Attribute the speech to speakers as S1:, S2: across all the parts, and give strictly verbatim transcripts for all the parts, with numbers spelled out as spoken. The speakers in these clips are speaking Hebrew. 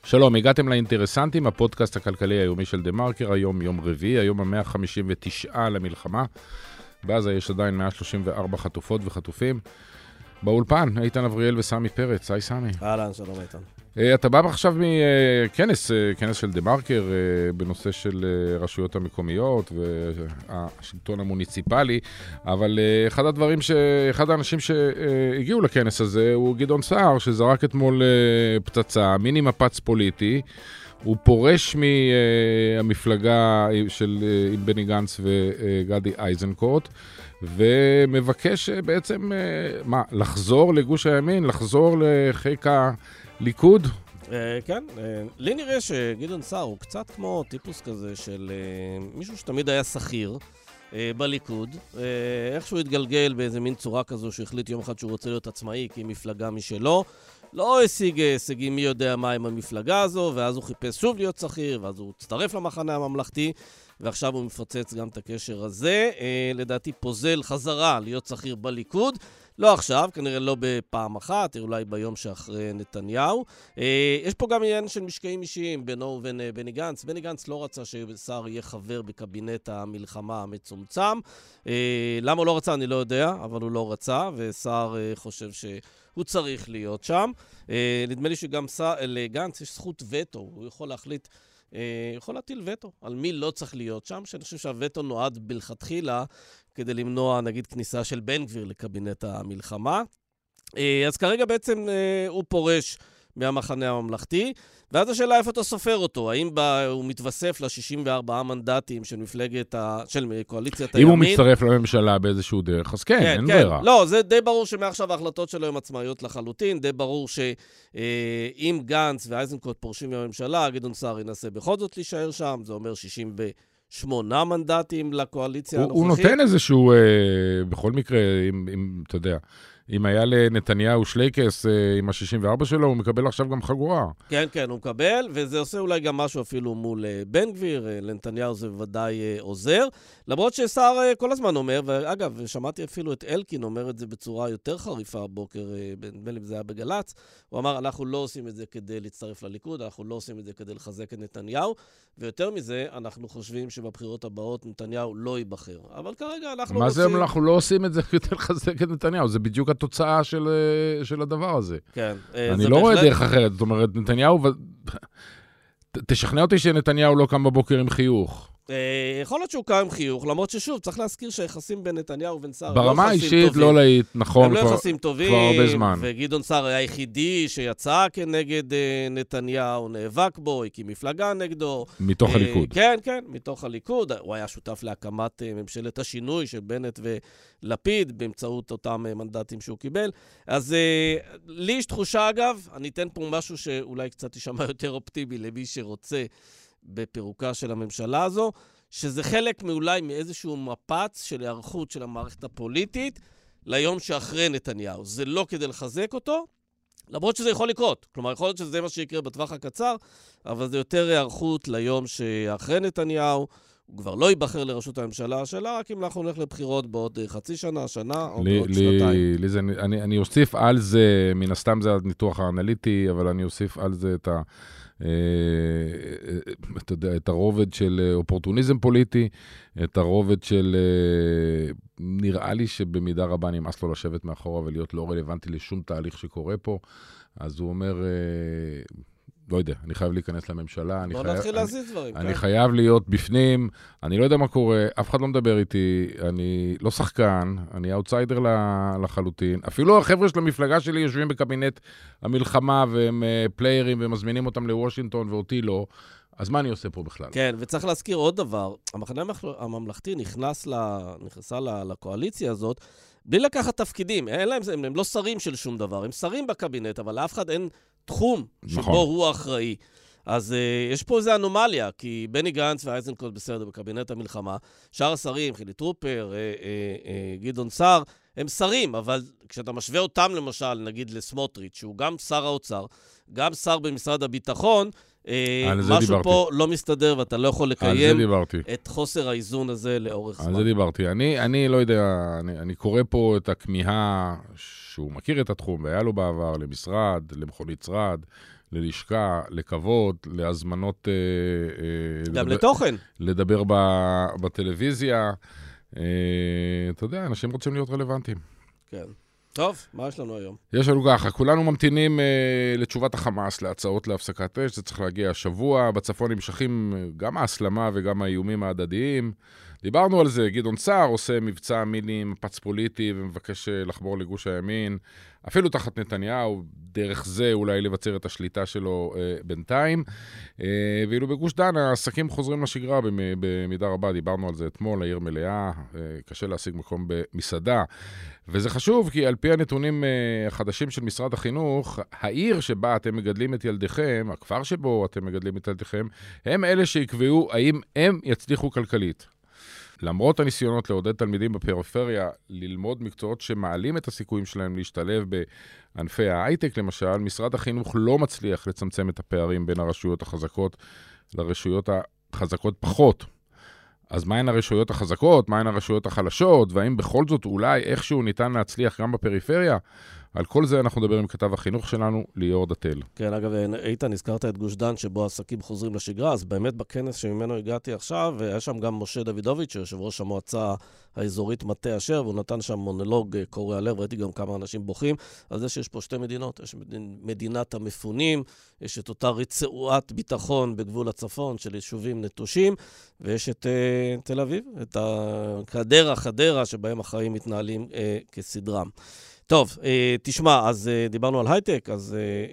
S1: שלום, הגעתם לאינטרסנטים, הפודקאסט הכלכלי היומי של דה מרקר, היום יום רביעי, היום ה-מאה חמישים ותשע למלחמה. בעזה יש עדיין מאה שלושים וארבע חטופות וחטופים. באולפן, איתן אבריאל וסמי פרץ. היי סמי.
S2: אהלן, שלום איתן.
S1: אתה בא עכשיו מכנס, כנס של דה מרקר, בנושא של רשויות המקומיות והשלטון המוניציפלי, אבל אחד הדברים, ש... אחד האנשים שהגיעו לכנס הזה הוא גדעון סער, שזרק אתמול פצצה, מיני מפץ פוליטי, הוא פורש מהמפלגה של עם בני גנץ וגדי איזנקוט, ומבקש בעצם, מה, לחזור לגוש הימין, לחזור לחיק הליכוד?
S2: כן, לי נראה שגדעון סער הוא קצת כמו טיפוס כזה של מישהו שתמיד היה שכיר בליכוד, איכשהו התגלגל באיזה מין צורה כזו שהחליט יום אחד שהוא רוצה להיות עצמאי כי מפלגה משלו, לא השיג הישגים מי יודע מה עם המפלגה הזו, ואז הוא חיפש שוב להיות שכיר, ואז הוא הצטרף למחנה הממלכתי, ועכשיו הוא מפוצץ גם את הקשר הזה. אה, לדעתי פוזל חזרה להיות שכיר בליכוד, לא עכשיו, כנראה לא בפעם אחת, אולי ביום שאחרי נתניהו. אה, יש פה גם עניין של משקעים אישיים בינו ובין אה, בני גנץ. בני גנץ לא רצה שסער יהיה חבר בקבינט המלחמה המצומצם. אה, למה הוא לא רצה? אני לא יודע, אבל הוא לא רצה, וסער אה, חושב שהוא צריך להיות שם. אה, נדמה לי שגם לגנץ יש זכות וטו, הוא יכול להחליט, יכול להטיל וטו על מי לא צריך להיות שם, שאני חושב שהווטו נועד בלכתחילה כדי למנוע, נגיד, כניסה של בן גביר לקבינט המלחמה. אז כרגע בעצם הוא פורש מהמחנה הממלכתי, ואז השאלה איפה אתה סופר אותו, האם בא, הוא מתווסף ל-שישים וארבעה מנדטים של מפלגת, ה... של קואליציית הימין.
S1: אם הוא מצטרף לממשלה באיזשהו דרך, אז כן, כן אין כן. ברירה.
S2: לא, זה די ברור שמעכשיו ההחלטות שלו הן עצמאיות לחלוטין, די ברור שאם גנץ ואיזנקוט פורשים מהממשלה, גדעון סער ינסה בכל זאת להישאר שם, זה אומר שישים ושמונה מנדטים לקואליציה הנוכחית.
S1: הוא נותן איזשהו, אה, בכל מקרה, אם, אם אתה יודע, אם היה לנתניהו שלייקס עם ה-שישים וארבע שלו, הוא מקבל עכשיו גם חגורה.
S2: כן, כן, הוא מקבל, וזה עושה אולי גם משהו אפילו מול בן גביר, לנתניהו זה ודאי עוזר. למרות שסער כל הזמן אומר, ואגב, שמעתי אפילו את אלקין אומר את זה בצורה יותר חריפה הבוקר, בין אם זה היה בגלץ, הוא אמר, אנחנו לא עושים את זה כדי להצטרף לליכוד, אנחנו לא עושים את זה כדי לחזק את נתניהו, ויותר מזה, אנחנו חושבים שבבחירות הבאות נתניהו לא ייבחר. אבל כרגע אנחנו
S1: מה
S2: רוצים...
S1: זה אנחנו לא עושים את זה כדי לחזק את נתניהו? זה בדיוק התוצאה של, של הדבר הזה.
S2: כן.
S1: אני לא רואה דרך אחרת. זאת אומרת, נתניהו... תשכנע אותי שנתניהו לא קם בבוקר עם חיוך.
S2: יכול להיות שהוא קם עם חיוך, למרות ששוב, צריך להזכיר שהיחסים בין נתניהו ובין סער
S1: ברמה האישית לא להיט, נכון.
S2: הם לא יחסים טובים.
S1: כבר הרבה זמן.
S2: וגדעון סער היה היחידי שיצא כנגד נתניהו, נאבק בו, הקים מפלגה נגדו.
S1: מתוך הליכוד.
S2: כן, כן, מתוך הליכוד. הוא היה שותף להקמת ממשלת השינוי של בנט ולפיד, באמצעות אותם מנדטים שהוא קיבל. אז לי יש תחושה, אגב, אני אתן פה משהו שאולי קצת יישמע יותר אופטימי למי שרוצה בפירוקה של הממשלה הזו, שזה חלק מאולי מאיזשהו מפץ של הערכות של המערכת הפוליטית ליום שאחרי נתניהו. זה לא כדי לחזק אותו, למרות שזה יכול לקרות. כלומר, יכול להיות שזה מה שיקרה בטווח הקצר, אבל זה יותר הערכות ליום שאחרי נתניהו, הוא כבר לא ייבחר לראשות הממשלה, השאלה רק אם אנחנו נלך לבחירות בעוד חצי שנה, שנה או לי, בעוד לי, שנתיים. לי
S1: זה, אני, אני אוסיף על זה, מן הסתם זה הניתוח האנליטי, אבל אני אוסיף על זה את ה... אתה יודע, את הרובד של אופורטוניזם פוליטי, את הרובד של, נראה לי שבמידה רבה נמאס לו לשבת מאחורה ולהיות לא רלוונטי לשום תהליך שקורה פה, אז הוא אומר, לא יודע, אני חייב להיכנס לממשלה,
S2: בוא נתחיל להזיז דברים.
S1: אני חייב להיות בפנים, אני לא יודע מה קורה, אף אחד לא מדבר איתי, אני לא שחקן, אני אאוטסיידר לחלוטין, אפילו החבר'ה של המפלגה שלי יושבים בקבינט המלחמה, והם פליירים ומזמינים אותם לוושינגטון ואותי לא, אז מה אני עושה פה בכלל?
S2: כן, וצריך להזכיר עוד דבר, המחנה הממלכתי נכנס נכנסה לקואליציה הזאת, בלי לקחת תפקידים, הם, הם, הם לא שרים של שום דבר, הם שרים בקבינט, אבל לאף אחד אין תחום שבו נכון. הוא אחראי. אז uh, יש פה איזו אנומליה, כי בני גנץ ואיזנקוט בסדר בקבינט המלחמה, שאר השרים, חילי טרופר, uh, uh, uh, גדעון סער, הם שרים, אבל כשאתה משווה אותם למשל, נגיד לסמוטריץ', שהוא גם שר האוצר, גם שר במשרד הביטחון, משהו דיברתי. פה לא מסתדר, ואתה לא יכול לקיים את חוסר האיזון הזה לאורך זמן.
S1: על זה דיברתי. אני, אני לא יודע, אני, אני קורא פה את הכמיהה שהוא מכיר את התחום, והיה לו בעבר למשרד, למכונית שרד, ללשכה, לכבוד, להזמנות...
S2: גם
S1: לדבר,
S2: לתוכן.
S1: לדבר ב, בטלוויזיה. אתה יודע, אנשים רוצים להיות רלוונטיים.
S2: כן. טוב, מה יש לנו היום?
S1: יש לנו ככה, כולנו ממתינים אה, לתשובת החמאס, להצעות להפסקת אש, זה צריך להגיע השבוע, בצפון נמשכים גם ההסלמה וגם האיומים ההדדיים. דיברנו על זה, גדעון סער עושה מבצע מיני מפץ פוליטי ומבקש לחבור לגוש הימין, אפילו תחת נתניהו, דרך זה אולי לבצר את השליטה שלו אה, בינתיים. אה, ואילו בגוש דן העסקים חוזרים לשגרה במידה רבה, דיברנו על זה אתמול, העיר מלאה, אה, קשה להשיג מקום במסעדה. וזה חשוב כי על פי הנתונים החדשים של משרד החינוך, העיר שבה אתם מגדלים את ילדיכם, הכפר שבו אתם מגדלים את ילדיכם, הם אלה שיקבעו האם הם יצליחו כלכלית. למרות הניסיונות לעודד תלמידים בפריפריה ללמוד מקצועות שמעלים את הסיכויים שלהם להשתלב בענפי ההייטק, למשל, משרד החינוך לא מצליח לצמצם את הפערים בין הרשויות החזקות לרשויות החזקות פחות. אז מהן הרשויות החזקות, מהן הרשויות החלשות, והאם בכל זאת אולי איכשהו ניתן להצליח גם בפריפריה? על כל זה אנחנו נדבר עם כתב החינוך שלנו, ליאור דתל.
S2: כן, אגב, איתן, הזכרת את גוש דן שבו העסקים חוזרים לשגרה, אז באמת בכנס שממנו הגעתי עכשיו, היה שם גם משה דוידוביץ', יושב ראש המועצה האזורית מטה אשר, והוא נתן שם מונולוג קורע לב, ראיתי גם כמה אנשים בוכים, על זה שיש פה שתי מדינות, יש מדינת המפונים, יש את אותה רצועת ביטחון בגבול הצפון של יישובים נטושים, ויש את uh, תל אביב, את החדרה, חדרה, שבהם החיים מתנהלים uh, כסדרם. טוב, תשמע, אז דיברנו על הייטק, אז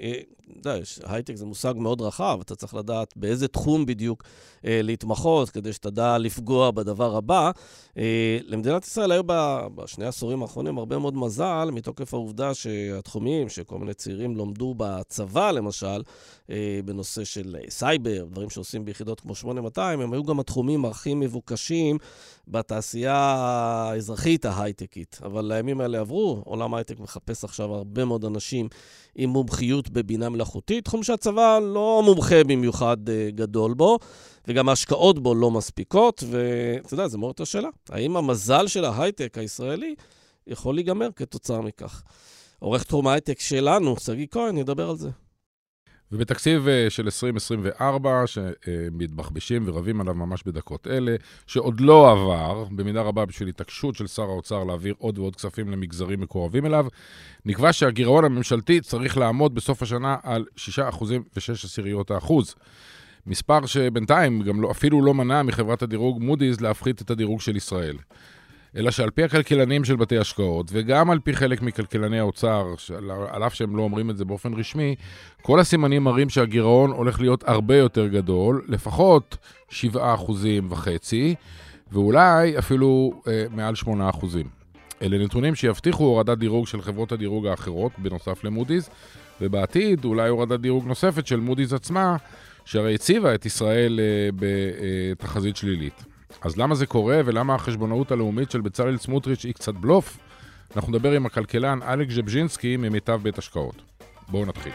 S2: הייטק זה מושג מאוד רחב, אתה צריך לדעת באיזה תחום בדיוק להתמחות, כדי שתדע לפגוע בדבר הבא. למדינת ישראל היו בשני העשורים האחרונים הרבה מאוד מזל, מתוקף העובדה שהתחומים שכל מיני צעירים לומדו בצבא, למשל, בנושא של סייבר, דברים שעושים ביחידות כמו שמונה מאתיים, הם היו גם התחומים הכי מבוקשים בתעשייה האזרחית ההייטקית. אבל הימים האלה עברו, עולם ההייטק מחפש עכשיו הרבה מאוד אנשים עם מומחיות בבינה מלאכותית, תחום שהצבא לא מומחה במיוחד גדול בו, וגם ההשקעות בו לא מספיקות, ואתה יודע, זה מאוד את השאלה. האם המזל של ההייטק הישראלי יכול להיגמר כתוצאה מכך? עורך תחום ההייטק שלנו, סגי כהן, ידבר על זה.
S1: ובתקציב של עשרים עשרים וארבע, שמתבחבשים ורבים עליו ממש בדקות אלה, שעוד לא עבר, במידה רבה בשביל התעקשות של שר האוצר להעביר עוד ועוד כספים למגזרים מקורבים אליו, נקבע שהגירעון הממשלתי צריך לעמוד בסוף השנה על שישה אחוזים ושש עשיריות האחוז. מספר שבינתיים גם לא, אפילו לא מנע מחברת הדירוג מודי'ס להפחית את הדירוג של ישראל. אלא שעל פי הכלכלנים של בתי השקעות, וגם על פי חלק מכלכלני האוצר, על אף שהם לא אומרים את זה באופן רשמי, כל הסימנים מראים שהגירעון הולך להיות הרבה יותר גדול, לפחות שבעה אחוזים וחצי, ואולי אפילו אה, מעל שמונה אחוזים. אלה נתונים שיבטיחו הורדת דירוג של חברות הדירוג האחרות, בנוסף למודי'ס, ובעתיד אולי הורדת דירוג נוספת של מודי'ס עצמה, שהרי הציבה את ישראל אה, בתחזית שלילית. אז למה זה קורה ולמה החשבונאות הלאומית של בצלאל סמוטריץ' היא קצת בלוף? אנחנו נדבר עם הכלכלן אלכס ז'בז'ינסקי ממיטב בית השקעות. בואו נתחיל.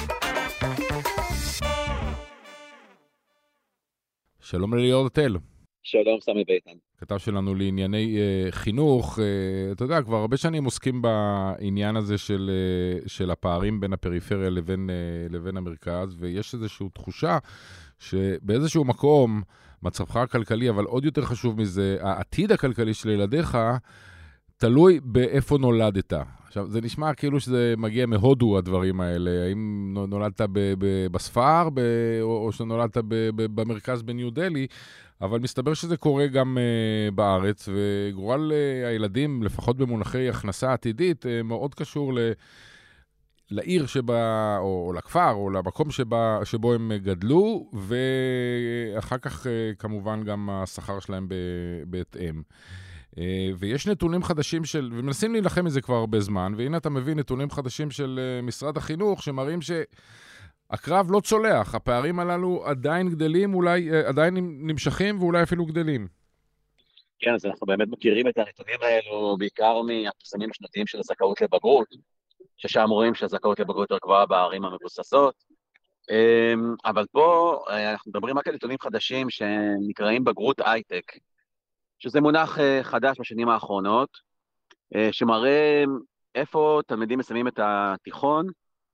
S1: שלום לליאור דתל.
S3: שלום סמי ביטן.
S1: כתב שלנו לענייני uh, חינוך. Uh, אתה יודע, כבר הרבה שנים עוסקים בעניין הזה של, uh, של הפערים בין הפריפריה לבין, uh, לבין המרכז, ויש איזושהי תחושה שבאיזשהו מקום מצבך הכלכלי, אבל עוד יותר חשוב מזה, העתיד הכלכלי של ילדיך תלוי באיפה נולדת. עכשיו, זה נשמע כאילו שזה מגיע מהודו, הדברים האלה. האם נולדת ב- ב- בספר, ב- או שנולדת ב- ב- במרכז בניו דלי, אבל מסתבר שזה קורה גם uh, בארץ, וגורל uh, הילדים, לפחות במונחי הכנסה עתידית, uh, מאוד קשור ל... לעיר שבה, או, או לכפר, או למקום שבה, שבו הם גדלו, ואחר כך כמובן גם השכר שלהם בהתאם. ויש נתונים חדשים של, ומנסים להילחם מזה כבר הרבה זמן, והנה אתה מביא נתונים חדשים של משרד החינוך, שמראים שהקרב לא צולח, הפערים הללו עדיין גדלים, אולי עדיין נמשכים, ואולי אפילו גדלים.
S3: כן, אז אנחנו באמת מכירים את הנתונים האלו, בעיקר מהפרסומים השנתיים של הזכאות לבגרות, ששם רואים שהזכאות לבגרות יותר גבוהה בערים המבוססות, אבל פה אנחנו מדברים רק על נתונים חדשים שנקראים בגרות הייטק, שזה מונח חדש בשנים האחרונות, שמראה איפה תלמידים מסיימים את התיכון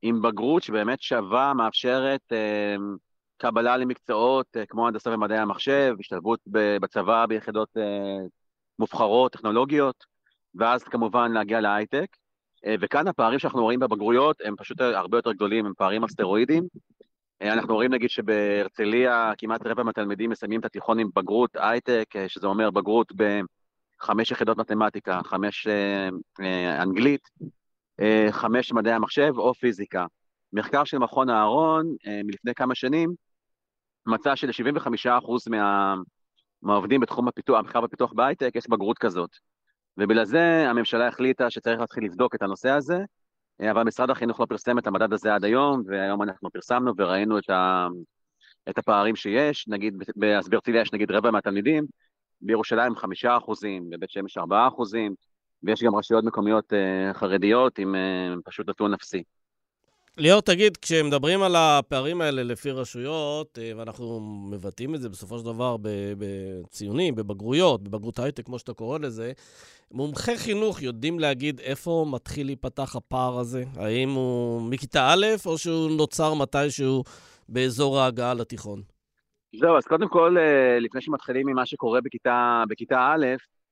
S3: עם בגרות שבאמת שווה, מאפשרת קבלה למקצועות כמו הנדסה ומדעי המחשב, השתלבות בצבא ביחידות מובחרות, טכנולוגיות, ואז כמובן להגיע להייטק. וכאן הפערים שאנחנו רואים בבגרויות הם פשוט הרבה יותר גדולים, הם פערים על סטרואידים. אנחנו רואים נגיד שבהרצליה כמעט רבע מהתלמידים מסיימים את התיכון עם בגרות הייטק, שזה אומר בגרות בחמש יחידות מתמטיקה, חמש אנגלית, חמש מדעי המחשב או פיזיקה. מחקר של מכון אהרון מלפני כמה שנים מצא של-שבעים וחמישה אחוז מה, מהעובדים בתחום הפיתוח, המחקר והפיתוח בהייטק יש בגרות כזאת. ובגלל זה הממשלה החליטה שצריך להתחיל לבדוק את הנושא הזה, אבל משרד החינוך לא פרסם את המדד הזה עד היום, והיום אנחנו פרסמנו וראינו את, ה, את הפערים שיש, נגיד בהרצליה יש נגיד רבע מהתלמידים, בירושלים חמישה אחוזים, בבית שמש ארבעה אחוזים, ויש גם רשויות מקומיות uh, חרדיות עם uh, פשוט נתון נפסי.
S2: ליאור, תגיד, כשמדברים על הפערים האלה לפי רשויות, ואנחנו מבטאים את זה בסופו של דבר בציונים, בבגרויות, בבגרות הייטק, כמו שאתה קורא לזה, מומחי חינוך יודעים להגיד איפה מתחיל להיפתח הפער הזה? האם הוא מכיתה א' או שהוא נוצר מתישהו באזור ההגעה לתיכון?
S3: זהו, אז קודם כל, לפני שמתחילים ממה שקורה בכיתה, בכיתה א',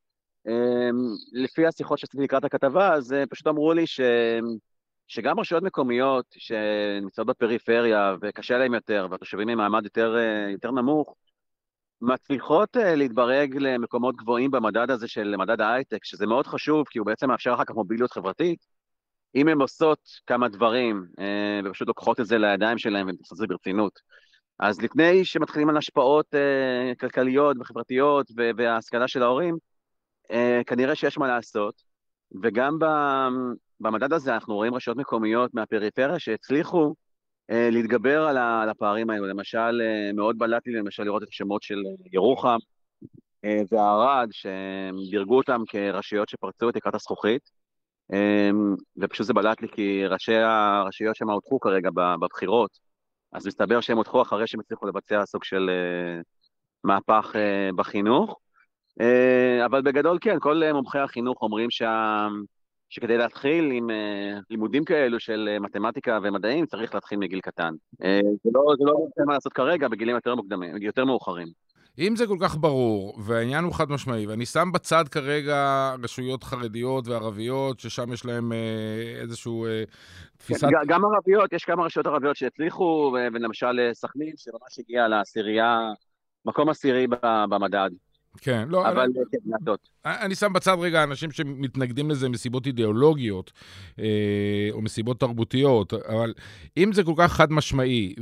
S3: לפי השיחות שעשיתי לקראת הכתבה, אז פשוט אמרו לי ש... שגם רשויות מקומיות שנמצאות בפריפריה וקשה להם יותר, והתושבים עם מעמד יותר, יותר נמוך, מצליחות להתברג למקומות גבוהים במדד הזה של מדד ההייטק, שזה מאוד חשוב, כי הוא בעצם מאפשר אחר כך מוביליות חברתית. אם הן עושות כמה דברים, ופשוט לוקחות את זה לידיים שלהם ומתייחסות את זה ברצינות. אז לפני שמתחילים על השפעות כלכליות וחברתיות וההשכלה של ההורים, כנראה שיש מה לעשות, וגם ב... במדד הזה אנחנו רואים רשויות מקומיות מהפריפריה שהצליחו אה, להתגבר על, ה, על הפערים האלו. למשל, אה, מאוד בלט לי למשל לראות את השמות של ירוחם אה, והערד, שדירגו אותם כרשויות שפרצו את תקרת הזכוכית, אה, ופשוט זה בלט לי כי ראשי הרשויות שם הודחו כרגע בבחירות, אז מסתבר שהם הודחו אחרי שהם הצליחו לבצע סוג של אה, מהפך אה, בחינוך, אה, אבל בגדול כן, כל מומחי החינוך אומרים שה... שכדי להתחיל עם uh, לימודים כאלו של uh, מתמטיקה ומדעים, צריך להתחיל מגיל קטן. Uh, זה לא, זה לא רוצה מה לעשות כרגע, בגילים יותר מוקדמים, יותר מאוחרים.
S1: אם זה כל כך ברור, והעניין הוא חד משמעי, ואני שם בצד כרגע רשויות חרדיות וערביות, ששם יש להם uh, איזשהו uh, תפיסת...
S3: גם, גם ערביות, יש כמה רשויות ערביות שהצליחו, ולמשל סכנין, שממש הגיעה לעשירייה, מקום עשירי במדד.
S1: כן, לא,
S3: אבל
S1: אני,
S3: כן, נעדות.
S1: אני שם בצד רגע אנשים שמתנגדים לזה מסיבות אידיאולוגיות, אה, או מסיבות תרבותיות, אבל אם זה כל כך חד משמעי,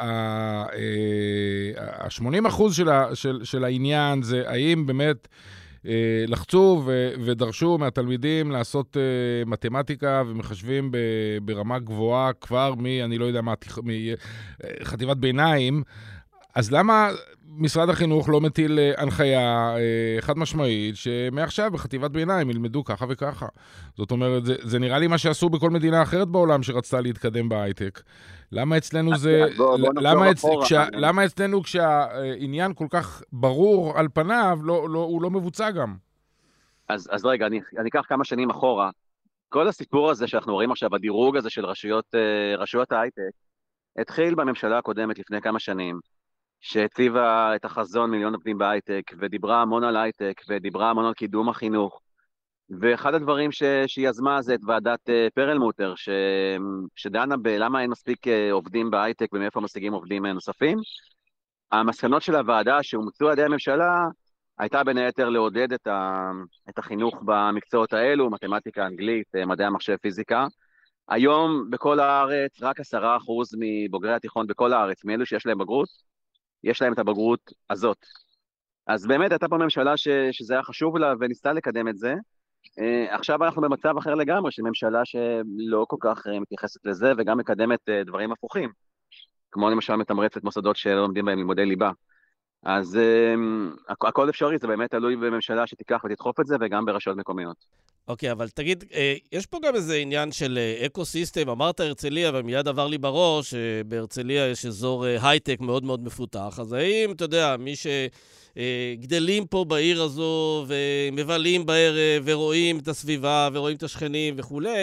S1: וה-שמונים אחוז של, של, של העניין זה האם באמת אה, לחצו ו, ודרשו מהתלמידים לעשות אה, מתמטיקה ומחשבים ב, ברמה גבוהה כבר מ, אני לא יודע מה, מחטיבת ביניים, אז למה משרד החינוך לא מטיל הנחיה חד משמעית שמעכשיו בחטיבת ביניים ילמדו ככה וככה? זאת אומרת, זה, זה נראה לי מה שעשו בכל מדינה אחרת בעולם שרצתה להתקדם בהייטק. למה אצלנו זה... למה, אצ... כשה... למה אצלנו כשהעניין כל כך ברור על פניו, לא, לא, הוא לא מבוצע גם?
S3: אז, אז רגע, אני, אני אקח כמה שנים אחורה. כל הסיפור הזה שאנחנו רואים עכשיו, הדירוג הזה של רשויות, רשויות ההייטק, התחיל בממשלה הקודמת לפני כמה שנים, שהציבה את החזון מיליון עובדים בהייטק, ודיברה המון על הייטק, ודיברה המון על קידום החינוך. ואחד הדברים ש... שהיא יזמה זה את ועדת פרלמוטר, ש... שדנה בלמה אין מספיק עובדים בהייטק, ומאיפה משיגים עובדים נוספים. המסקנות של הוועדה שהומצאו על ידי הממשלה, הייתה בין היתר לעודד את, ה... את החינוך במקצועות האלו, מתמטיקה, אנגלית, מדעי המחשב, פיזיקה. היום בכל הארץ, רק עשרה אחוז מבוגרי התיכון בכל הארץ, מאלו שיש להם בגרות, יש להם את הבגרות הזאת. אז באמת הייתה פה ממשלה ש, שזה היה חשוב לה וניסתה לקדם את זה. Uh, עכשיו אנחנו במצב אחר לגמרי, של ממשלה שלא כל כך uh, מתייחסת לזה, וגם מקדמת uh, דברים הפוכים. כמו למשל מתמרצת מוסדות שלא לומדים בהם לימודי ליבה. אז uh, הכ- הכל אפשרי, זה באמת תלוי בממשלה שתיקח ותדחוף את זה, וגם ברשויות מקומיות.
S2: אוקיי, אבל תגיד, יש פה גם איזה עניין של אקוסיסטם, אמרת הרצליה, ומיד עבר לי בראש, בהרצליה יש אזור הייטק מאוד מאוד מפותח, אז האם, אתה יודע, מי שגדלים פה בעיר הזו, ומבלים בערב, ורואים את הסביבה, ורואים את השכנים וכולי,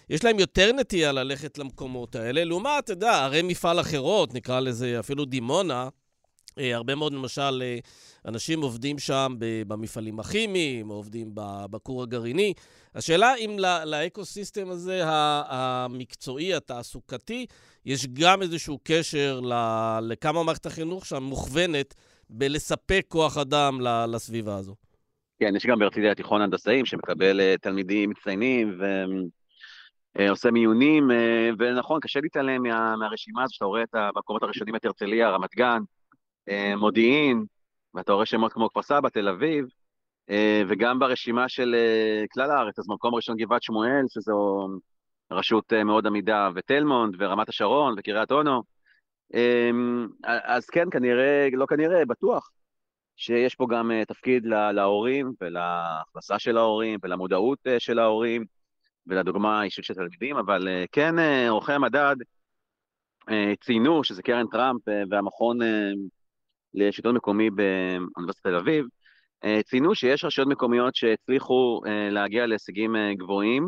S2: יש להם יותר נטייה ללכת למקומות האלה, לעומת, אתה יודע, הרי מפעל אחרות, נקרא לזה אפילו דימונה, הרבה מאוד למשל אנשים עובדים שם במפעלים הכימיים, עובדים בכור הגרעיני. השאלה אם לאקוסיסטם הזה המקצועי, התעסוקתי, יש גם איזשהו קשר לכמה מערכת החינוך שם מוכוונת בלספק כוח אדם לסביבה הזו.
S3: כן, יש גם בהרצליה התיכון הנדסאים שמקבל תלמידים מצטיינים ועושה מיונים, ונכון, קשה להתעלם מה, מהרשימה הזו, שאתה רואה את המקומות הראשונים את הרצליה, רמת גן, מודיעין, ואתה רואה שמות כמו כפר סבא, תל אביב, וגם ברשימה של כלל הארץ, אז מקום ראשון גבעת שמואל, שזו רשות מאוד עמידה, ותל מונד, ורמת השרון, וקריית אונו, אז כן, כנראה, לא כנראה, בטוח, שיש פה גם תפקיד להורים, ולהכנסה של ההורים, ולמודעות של ההורים, ולדוגמה האישית של תלמידים, אבל כן, עורכי המדד ציינו, שזה קרן טראמפ והמכון לשלטון מקומי באוניברסיטת תל אביב, ציינו שיש רשויות מקומיות שהצליחו להגיע להישגים גבוהים,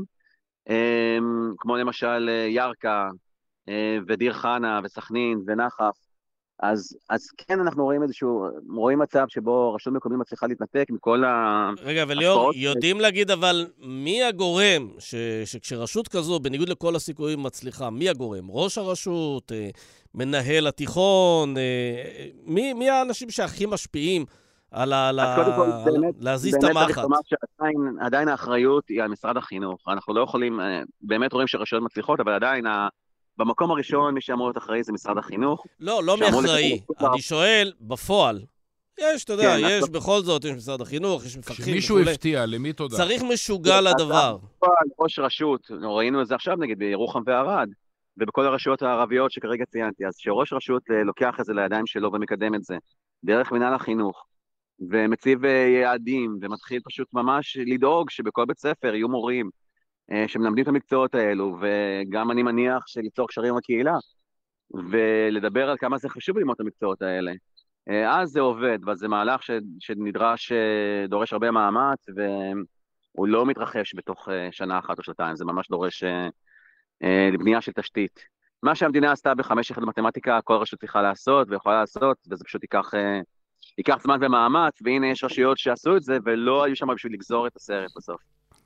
S3: כמו למשל ירקה ודיר חנה וסכנין ונחף, אז, אז כן אנחנו רואים איזשהו, רואים מצב שבו רשות מקומית מצליחה להתנתק מכל ה...
S2: רגע, וליאור, יודעים להגיד אבל מי הגורם, ש, שכשרשות כזו, בניגוד לכל הסיכויים מצליחה, מי הגורם? ראש הרשות, מנהל התיכון, מי, מי האנשים שהכי משפיעים על ה... להזיז את המחט?
S3: שעדיין, עדיין האחריות היא על משרד החינוך. אנחנו לא יכולים, באמת רואים שרשויות מצליחות, אבל עדיין ה... במקום הראשון, מי שאמור להיות אחראי זה משרד החינוך.
S2: לא, לא מאחראי. אני שואל, בפועל. יש, אתה יודע, יש בכל זאת, יש משרד החינוך, יש מפקחים.
S1: שמישהו הפתיע, למי תודה?
S2: צריך משוגע לדבר.
S3: ראש רשות, ראינו את זה עכשיו נגיד בירוחם וערד, ובכל הרשויות הערביות שכרגע ציינתי, אז שראש רשות לוקח את זה לידיים שלו ומקדם את זה, דרך מנהל החינוך, ומציב יעדים, ומתחיל פשוט ממש לדאוג שבכל בית ספר יהיו מורים, שמלמדים את המקצועות האלו, וגם אני מניח שליצור קשרים עם הקהילה, ולדבר על כמה זה חשוב ללמוד את המקצועות האלה. אז זה עובד, ואז זה מהלך ש, שנדרש, דורש הרבה מאמץ, והוא לא מתרחש בתוך שנה אחת או שנתיים, זה ממש דורש לבנייה של תשתית. מה שהמדינה עשתה בחמש יחידות מתמטיקה, כל רשות צריכה לעשות, ויכולה לעשות, וזה פשוט ייקח, ייקח זמן ומאמץ, והנה יש רשויות שעשו את זה, ולא היו שם בשביל לגזור את הסרט בסוף.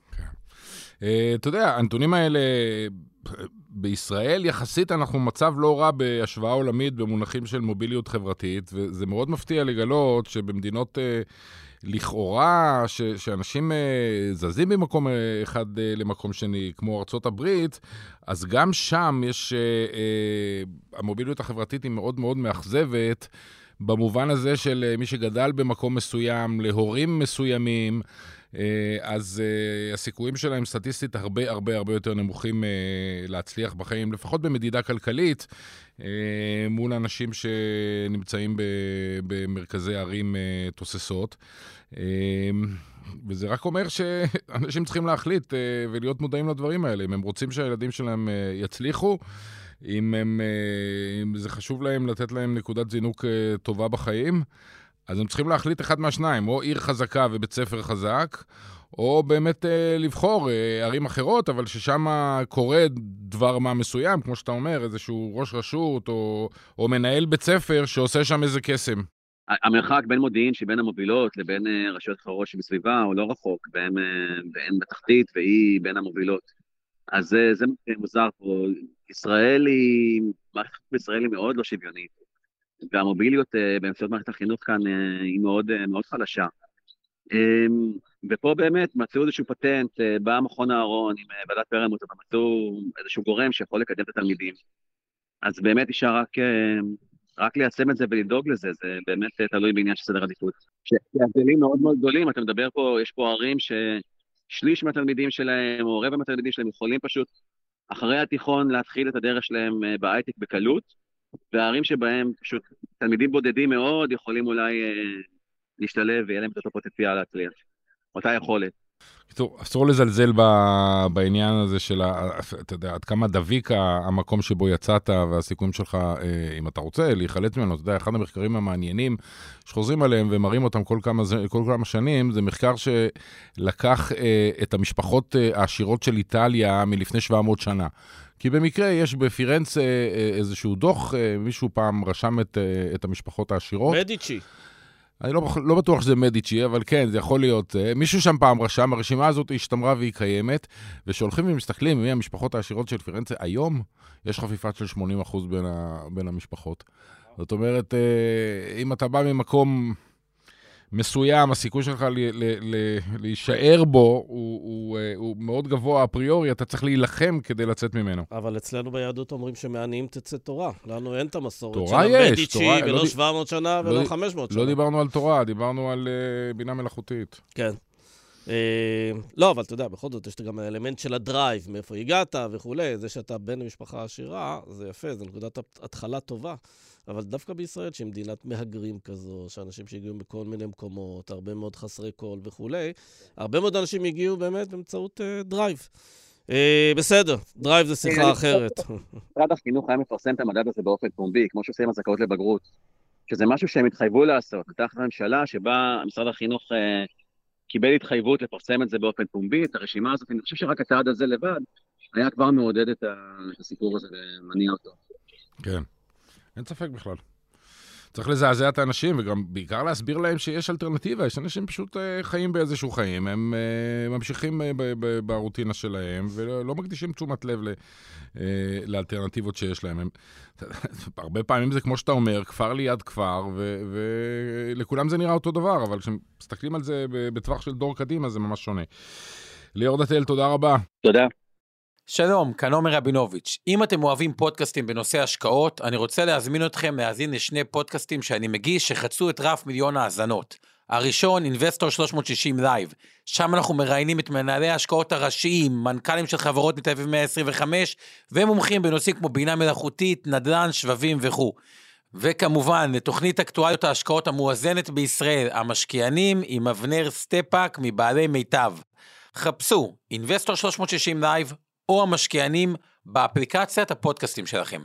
S1: אתה יודע, הנתונים האלה בישראל יחסית אנחנו מצב לא רע בהשוואה עולמית במונחים של מוביליות חברתית, וזה מאוד מפתיע לגלות שבמדינות לכאורה, ש, שאנשים זזים במקום אחד למקום שני, כמו ארצות הברית, אז גם שם יש, המוביליות החברתית היא מאוד מאוד מאכזבת, במובן הזה של מי שגדל במקום מסוים, להורים מסוימים, אז הסיכויים שלהם סטטיסטית הרבה הרבה הרבה יותר נמוכים להצליח בחיים, לפחות במדידה כלכלית, מול אנשים שנמצאים במרכזי ערים תוססות. וזה רק אומר שאנשים צריכים להחליט ולהיות מודעים לדברים האלה. אם הם רוצים שהילדים שלהם יצליחו, אם, הם, אם זה חשוב להם לתת להם נקודת זינוק טובה בחיים, אז הם צריכים להחליט אחד מהשניים, או עיר חזקה ובית ספר חזק, או באמת אה, לבחור אה, ערים אחרות, אבל ששם קורה דבר מה מסוים, כמו שאתה אומר, איזשהו ראש רשות, או, או מנהל בית ספר שעושה שם איזה קסם.
S3: המרחק בין מודיעין שבין המובילות לבין אה, רשויות אחרות שבסביבה הוא לא רחוק, והם, אה, והם בתחתית והיא בין המובילות. אז אה, זה מוזר פה. ישראל היא, מערכת בישראל היא מאוד לא שוויונית. והמוביליות באמצעות מערכת החינוך כאן היא מאוד, מאוד חלשה. ופה באמת מצאו איזשהו פטנט, בא מכון הארון עם ועדת פרלמוט, ומצאו איזשהו גורם שיכול לקדם את התלמידים. אז באמת נשאר רק, רק ליישם את זה ולדאוג לזה, זה באמת תלוי בעניין של סדר עדיפות. שההבדלים מאוד מאוד גדולים, אתה מדבר פה, יש פה ערים ששליש מהתלמידים שלהם, או רבע מהתלמידים שלהם, יכולים פשוט אחרי התיכון להתחיל את הדרך שלהם בהייטק בקלות, והערים שבהם פשוט תלמידים בודדים מאוד יכולים אולי אה, להשתלב ויהיה להם את אותו פוטנציאל להצליח, אותה יכולת.
S1: אסור לזלזל בעניין הזה של, אתה יודע, עד כמה דביק המקום שבו יצאת והסיכויים שלך, אם אתה רוצה, להיחלץ ממנו. אתה יודע, אחד המחקרים המעניינים שחוזרים עליהם ומראים אותם כל כמה, כל כמה שנים, זה מחקר שלקח את המשפחות העשירות של איטליה מלפני שבע מאות שנה. כי במקרה יש בפירנץ איזשהו דוח, מישהו פעם רשם את, את המשפחות העשירות.
S2: מדיצ'י.
S1: אני לא, לא בטוח שזה מדיצ'י, אבל כן, זה יכול להיות. מישהו שם פעם רשם, הרשימה הזאת השתמרה והיא קיימת, ושהולכים ומסתכלים מי המשפחות העשירות של פירנצה, היום יש חפיפה של שמונים אחוז בין, ה, בין המשפחות. זאת אומרת, אם אתה בא ממקום מסוים, הסיכוי שלך ל, ל, ל, להישאר בו הוא, הוא, הוא מאוד גבוה אפריורי, אתה צריך להילחם כדי לצאת ממנו.
S2: אבל אצלנו ביהדות אומרים שמעניים תצא תורה. לנו אין את המסורת
S1: תורה יש,
S2: מדיצ'י,
S1: תורה,
S2: ולא
S1: לא
S2: שבע מאות שנה ולא
S1: לא,
S2: חמש מאות שנה.
S1: לא דיברנו על תורה, דיברנו על uh, בינה מלאכותית.
S2: כן. Uh, לא, אבל אתה יודע, בכל זאת יש גם האלמנט של הדרייב, מאיפה הגעת וכולי, זה שאתה בן משפחה עשירה, זה יפה, זה נקודת התחלה טובה. אבל דווקא בישראל, שהיא מדינת מהגרים כזו, שאנשים שהגיעו מכל מיני מקומות, הרבה מאוד חסרי קול וכולי, הרבה מאוד אנשים הגיעו באמת באמצעות uh, דרייב. Uh, בסדר, דרייב זה שיחה אחרת.
S3: משרד החינוך היה מפרסם את המדד הזה באופן פומבי, כמו שעושים עם הזכאות לבגרות, שזה משהו שהם התחייבו לעשות. הייתה אחת הממשלה שבה משרד החינוך uh, קיבל התחייבות לפרסם את זה באופן פומבי, את הרשימה הזאת. אני חושב שרק הצעד הזה לבד היה כבר מעודד את הסיפור הזה ומניע אותו.
S1: כן. אין ספק בכלל. צריך לזעזע את האנשים, וגם בעיקר להסביר להם שיש אלטרנטיבה. יש אנשים פשוט חיים באיזשהו חיים, הם ממשיכים ברוטינה שלהם, ולא מקדישים תשומת לב לאלטרנטיבות שיש להם. הם, הרבה פעמים זה כמו שאתה אומר, כפר ליד כפר, ולכולם זה נראה אותו דבר, אבל כשמסתכלים על זה בטווח של דור קדימה, זה ממש שונה. ליאור דתל, תודה רבה.
S3: תודה.
S4: שלום, כאן עומר רבינוביץ'. אם אתם אוהבים פודקאסטים בנושא השקעות, אני רוצה להזמין אתכם להאזין לשני פודקאסטים שאני מגיש שחצו את רף מיליון האזנות. הראשון, Investor שלוש מאות שישים Live. שם אנחנו מראיינים את מנהלי ההשקעות הראשיים, מנכ"לים של חברות נתיב מאה עשרים וחמש, ומומחים בנושאים כמו בינה מלאכותית, נדל"ן, שבבים וכו'. וכמובן, לתוכנית אקטואליות ההשקעות המואזנת בישראל, המשקיענים עם אבנר סטפאק מבעלי מיטב. חפשו, Investor שלוש מאות שישים Live, או המשקיענים באפליקציית הפודקאסטים שלכם.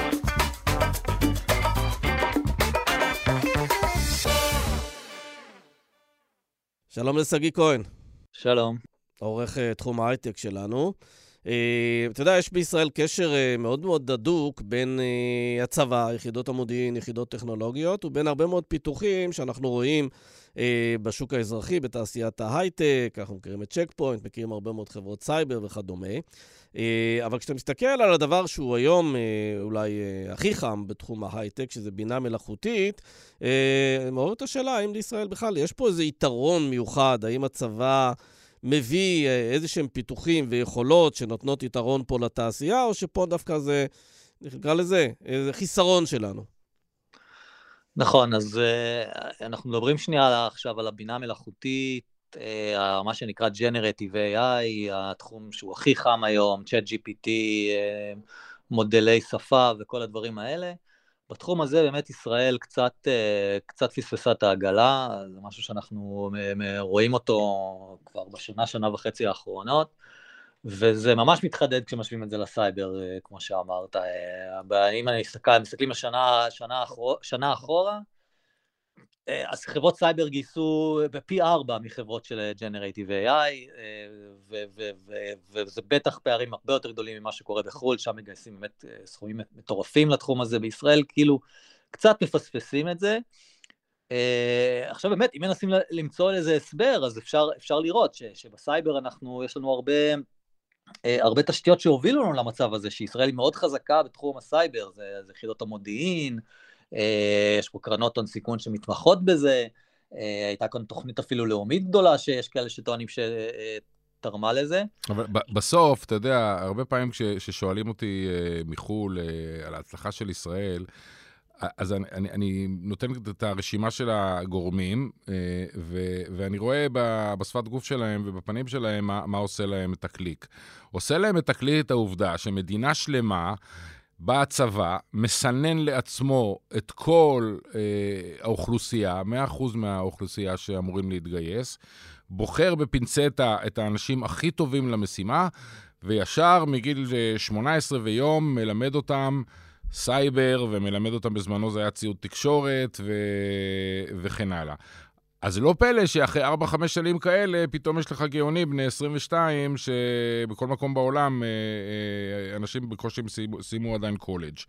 S2: שלום לסגי כהן.
S5: שלום.
S2: עורך תחום ההייטק שלנו. אתה יודע, יש בישראל קשר מאוד מאוד הדוק בין הצבא, יחידות המודיעין, יחידות טכנולוגיות, ובין הרבה מאוד פיתוחים שאנחנו רואים בשוק האזרחי, בתעשיית ההייטק, אנחנו מכירים את צ'ק פוינט, מכירים הרבה מאוד חברות סייבר וכדומה. אבל כשאתה מסתכל על הדבר שהוא היום אולי הכי חם בתחום ההייטק, שזה בינה מלאכותית, מעורר את השאלה, האם לישראל בכלל יש פה איזה יתרון מיוחד, האם הצבא מביא איזה שהם פיתוחים ויכולות שנותנות יתרון פה לתעשייה, או שפה דווקא זה, נקרא לזה, איזה חיסרון שלנו.
S5: נכון, אז אנחנו מדברים שנייה עכשיו על הבינה מלאכותית, מה שנקרא Generative איי איי, התחום שהוא הכי חם היום, צ'אט ג'י פי טי, מודלי שפה וכל הדברים האלה. בתחום הזה באמת ישראל קצת, קצת פספסה את העגלה, זה משהו שאנחנו רואים אותו כבר בשנה, שנה וחצי האחרונות, וזה ממש מתחדד כשמשווים את זה לסייבר, כמו שאמרת. אם אני מסתכל, מסתכלים לשנה, שנה אחורה, שנה אחורה, אז חברות סייבר גייסו בפי ארבע מחברות של Generative איי איי, וזה בטח פערים הרבה יותר גדולים ממה שקורה בחו"ל, שם מגייסים באמת סכומים מטורפים לתחום הזה. בישראל כאילו קצת מפספסים את זה. עכשיו באמת, אם מנסים למצוא איזה הסבר, אז אפשר, אפשר לראות שבסייבר אנחנו, יש לנו הרבה, הרבה תשתיות שהובילו לנו למצב הזה, שישראל היא מאוד חזקה בתחום הסייבר, זה, זה יחידות המודיעין, יש פה קרנות הון סיכון שמתמחות בזה, הייתה כאן תוכנית אפילו לאומית גדולה, שיש כאלה שטוענים שתרמה לזה. אבל
S1: בסוף, אתה יודע, הרבה פעמים כששואלים אותי מחול על ההצלחה של ישראל, אז אני, אני, אני נותן את הרשימה של הגורמים, ו, ואני רואה בשפת גוף שלהם ובפנים שלהם מה, מה עושה להם את הקליק. עושה להם את הקליק את העובדה שמדינה שלמה, בצבא, מסנן לעצמו את כל אה, האוכלוסייה, מאה אחוז מהאוכלוסייה שאמורים להתגייס, בוחר בפינצטה את האנשים הכי טובים למשימה, וישר מגיל שמונה עשרה ויום מלמד אותם סייבר, ומלמד אותם בזמנו זה היה ציוד תקשורת ו... וכן הלאה. אז לא פלא שאחרי ארבע חמש שנים כאלה, פתאום יש לך גאונים בני עשרים ושתיים, שבכל מקום בעולם אנשים בקושי סיימו עדיין קולג'.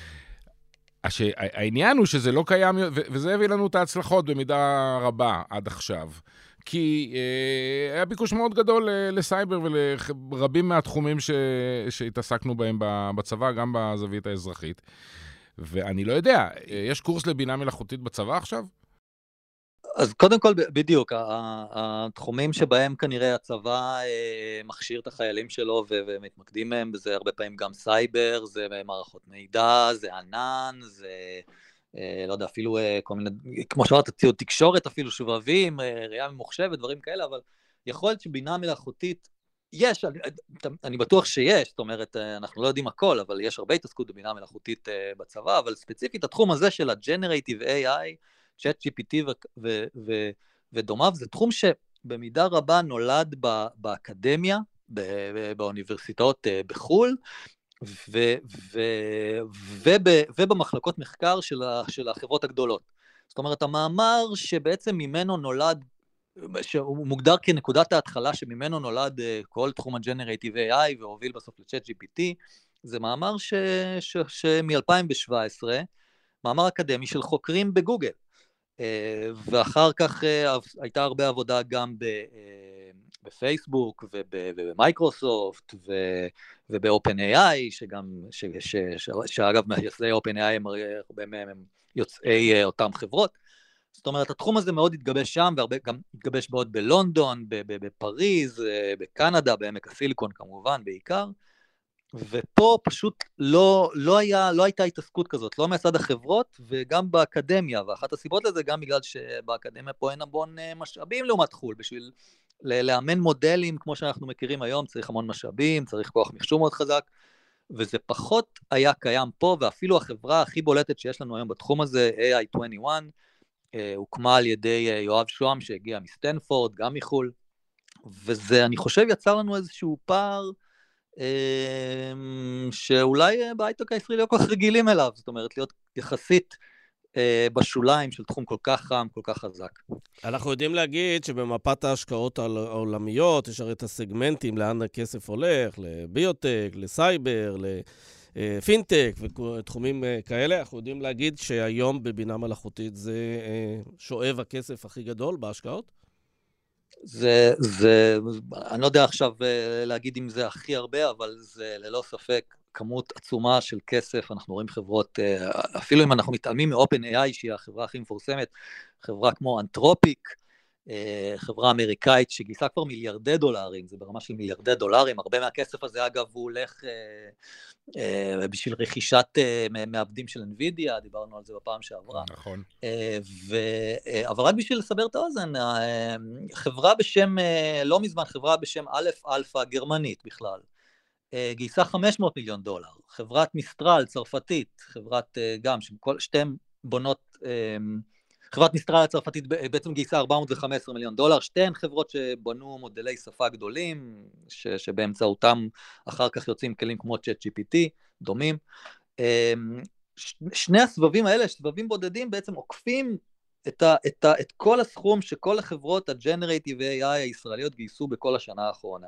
S1: העניין הוא שזה לא קיים, וזה הביא לנו את ההצלחות במידה רבה עד עכשיו. כי אה, היה ביקוש מאוד גדול לסייבר ולרבים מהתחומים ש, שהתעסקנו בהם בצבא, גם בזווית האזרחית. ואני לא יודע, יש קורס לבינה מלאכותית בצבא עכשיו?
S5: אז קודם כל, בדיוק, התחומים שבהם כנראה הצבא מכשיר את החיילים שלו ומתמקדים מהם, וזה הרבה פעמים גם סייבר, זה מערכות מידע, זה ענן, זה, לא יודע, אפילו כל מיני, כמו שאמרת, ציוד תקשורת, אפילו שובבים, ראייה ממוחשבת, דברים כאלה, אבל יכול להיות שבינה מלאכותית, יש, אני, אני בטוח שיש, זאת אומרת, אנחנו לא יודעים הכל, אבל יש הרבה התעסקות בבינה מלאכותית בצבא, אבל ספציפית התחום הזה של ה-Generative איי איי, צ'אט ג'י פי טי ודומיו, זה תחום שבמידה רבה נולד באקדמיה, באוניברסיטאות בחול, ובמחלקות מחקר של החברות הגדולות. זאת אומרת, המאמר שבעצם ממנו נולד, שהוא מוגדר כנקודת ההתחלה שממנו נולד כל תחום ה-Generative איי איי והוביל בסוף ל-צ'אט ג'י פי טי, זה מאמר מ-אלפיים שבע עשרה, מאמר אקדמי של חוקרים בגוגל. ואחר כך הייתה הרבה עבודה גם בפייסבוק ובמייקרוסופט ובאופן איי איי, שגם, שאגב מייסדי אופן איי איי הם הרבה מהם הם יוצאי אותם חברות. זאת אומרת, התחום הזה מאוד התגבש שם, והרבה גם התגבש מאוד בלונדון, בפריז, בקנדה, בעמק הסיליקון כמובן בעיקר, ופה פשוט לא, לא, היה, לא הייתה התעסקות כזאת, לא מצד החברות וגם באקדמיה, ואחת הסיבות לזה גם בגלל שבאקדמיה פה אין המון משאבים לעומת חול, בשביל לאמן מודלים כמו שאנחנו מכירים היום, צריך המון משאבים, צריך כוח מחשוב מאוד חזק, וזה פחות היה קיים פה, ואפילו החברה הכי בולטת שיש לנו היום בתחום הזה, איי איי עשרים ואחת, הוקמה על ידי יואב שוהם שהגיע מסטנפורד, גם מחול, וזה אני חושב יצר לנו איזשהו פער, שאולי בהייטק הישראלי לא כל כך רגילים אליו, זאת אומרת, להיות יחסית בשוליים של תחום כל כך חם, כל כך חזק.
S2: אנחנו יודעים להגיד שבמפת ההשקעות העולמיות, יש הרי את הסגמנטים, לאן הכסף הולך, לביוטק, לסייבר, לפינטק ותחומים כאלה. אנחנו יודעים להגיד שהיום בבינה מלאכותית זה שואב הכסף הכי גדול בהשקעות?
S5: זה, זה, אני לא יודע עכשיו להגיד אם זה הכי הרבה, אבל זה ללא ספק כמות עצומה של כסף. אנחנו רואים חברות, אפילו אם אנחנו מתעלמים מאופן איי איי, שהיא החברה הכי מפורסמת, חברה כמו אנתרופיק, חברה אמריקאית שגייסה כבר מיליארדי דולרים, זה ברמה של מיליארדי דולרים, הרבה מהכסף הזה אגב הוא הולך בשביל רכישת מעבדים של NVIDIA, דיברנו על זה בפעם שעברה.
S1: נכון.
S5: אבל רק בשביל לסבר את האוזן, חברה בשם, לא מזמן, חברה בשם א' אלפא גרמנית בכלל, גייסה חמש מאות מיליון דולר, חברת מיסטרל צרפתית, חברת גם, שתיהן בונות, חברת מיסטרל הצרפתית בעצם גייסה ארבע מאות וחמש עשרה מיליון דולר, שתיהן חברות שבנו מודלי שפה גדולים, ש, שבאמצעותם אחר כך יוצאים כלים כמו צ'אט ג'י פי טי, דומים. שני הסבבים האלה, סבבים בודדים, בעצם עוקפים את, ה, את, ה, את כל הסכום שכל החברות ה-Generative איי איי הישראליות גייסו בכל השנה האחרונה.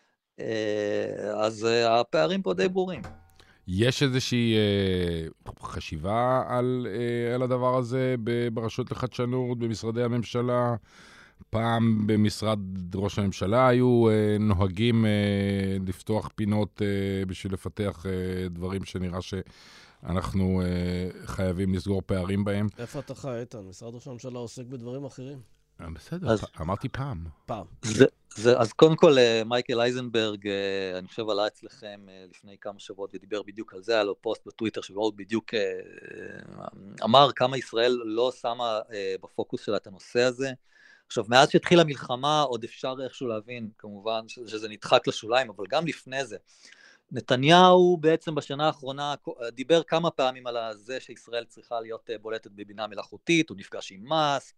S5: אז הפערים פה די ברורים.
S1: יש איזושהי אה, חשיבה על, אה, על הדבר הזה ברשות לחדשנות, במשרדי הממשלה? פעם במשרד ראש הממשלה היו אה, נוהגים אה, לפתוח פינות אה, בשביל לפתח אה, דברים שנראה שאנחנו אה, חייבים לסגור פערים בהם.
S2: איפה אתה חי, איתן? משרד ראש הממשלה עוסק בדברים אחרים.
S1: בסדר, אז, אמרתי פעם.
S2: פעם.
S5: זה, זה, אז קודם כל, מייקל אייזנברג, אני חושב עלה אצלכם לפני כמה שבועות ודיבר בדיוק על זה, היה לו פוסט בטוויטר שבו הוא בדיוק אמר כמה ישראל לא שמה בפוקוס שלה את הנושא הזה. עכשיו, מאז שהתחילה המלחמה, עוד אפשר איכשהו להבין, כמובן, שזה נדחק לשוליים, אבל גם לפני זה. נתניהו בעצם בשנה האחרונה דיבר כמה פעמים על זה שישראל צריכה להיות בולטת בבינה מלאכותית, הוא נפגש עם מאסק,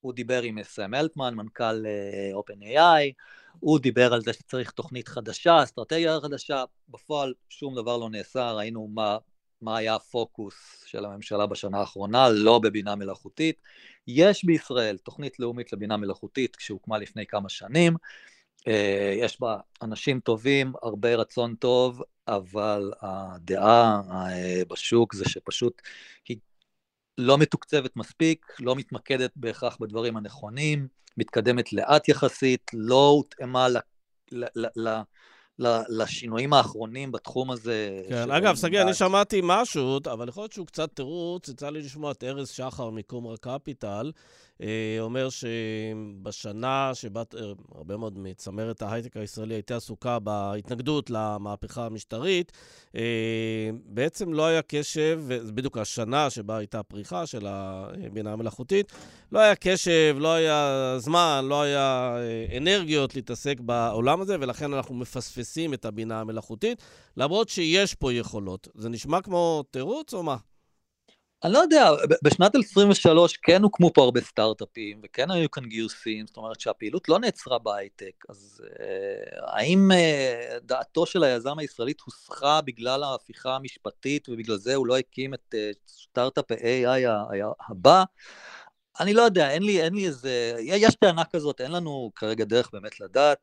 S5: הוא דיבר עם סם אלטמן, מנכ"ל OpenAI, הוא דיבר על זה שצריך תוכנית חדשה, אסטרטגיה חדשה, בפועל שום דבר לא נעשה, ראינו מה, מה היה הפוקוס של הממשלה בשנה האחרונה, לא בבינה מלאכותית. יש בישראל תוכנית לאומית לבינה מלאכותית, שהוקמה לפני כמה שנים, יש בה אנשים טובים, הרבה רצון טוב, אבל הדעה בשוק זה שפשוט היא לא מתוקצבת מספיק, לא מתמקדת בהכרח בדברים הנכונים, מתקדמת לאט יחסית, לא הותאמה ל, ל, ל, ל, ל, לשינויים האחרונים בתחום הזה.
S2: כן, אגב, סגי, אני שמעתי משהו, אבל יכול להיות שהוא קצת תירוץ, יצא לי לשמוע את ארז שחר מקומרה קפיטל, אומר שבשנה שבה הרבה מאוד מצמרת ההייטק הישראלי הייתה עסוקה בהתנגדות למהפכה המשטרית, בעצם לא היה קשב, זה בדיוק השנה שבה הייתה הפריחה של הבינה המלאכותית, לא היה קשב, לא היה זמן, לא היה אנרגיות להתעסק בעולם הזה, ולכן אנחנו מפספסים את הבינה המלאכותית, למרות שיש פה יכולות. זה נשמע כמו תירוץ או מה?
S5: אני לא יודע, בשנת עשרים ושלוש כן הוקמו פה הרבה סטארט-אפים, וכן היו כאן גיוסים, זאת אומרת שהפעילות לא נעצרה בהייטק, אז אה, האם אה, דעתו של היזם הישראלית הוסחה בגלל ההפיכה המשפטית, ובגלל זה הוא לא הקים את אה, סטארט-אפ ה-איי איי הבא? אני לא יודע, אין לי, אין לי איזה, יש טענה כזאת, אין לנו כרגע דרך באמת לדעת,